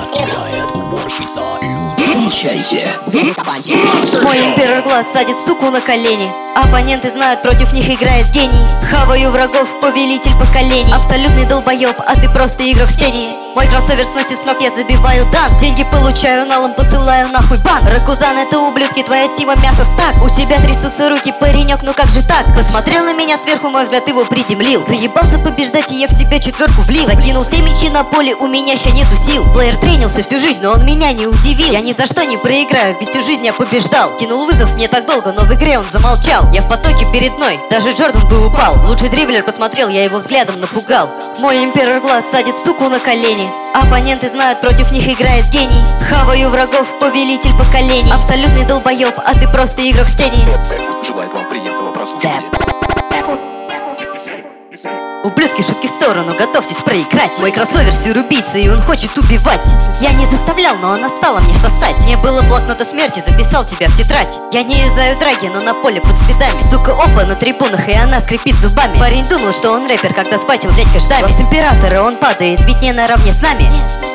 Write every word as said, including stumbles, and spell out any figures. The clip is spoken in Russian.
нас играет уборщица. Встречайте. Мой император глаз садит суку на колени. Оппоненты знают, против них играет гений. Хаваю врагов, повелитель поколений. Абсолютный долбоеб, а ты просто игрок в тени. Мой кроссовер сносит с ног, я забиваю дан. Деньги получаю налом, посылаю нахуй бан. Ракузан, это ублюдки, твоя тима мясо стак. У тебя трясутся руки, паренек, ну как же так? Посмотрел на меня сверху, мой взгляд его приземлил. Заебался побеждать, и я в себя четверку влил. Закинул все мячи на поле, у меня ща нету сил. Плеер тренился всю жизнь, но он меня не удивил. Я ни за что не проиграю, ведь всю жизнь я побеждал. Кинул вызов мне так долго, но в игре он замолчал. Я в потоке перед мной, даже Джордан бы упал. Лучший дриблер посмотрел, я его взглядом напугал. Мой император глаз садит суку на колени. Оппоненты знают, против них играет гений. Хаваю врагов, повелитель поколений. Абсолютный долбоеб, а ты просто игрок в тени. Желает вам приятного прослушивания. Ублюдки, шутки в сторону, готовьтесь проиграть. Мой кроссовер сюрубийца, и он хочет убивать. Я не заставлял, но она стала мне сосать. Не было блокнота смерти, записал тебя в тетрадь. Я не юзаю драги, но на поле под цветами. Сука, опа, на трибунах, и она скрипит зубами. Парень думал, что он рэпер, когда спатил дядька ждами. Глаз императора, он падает, ведь не наравне с нами.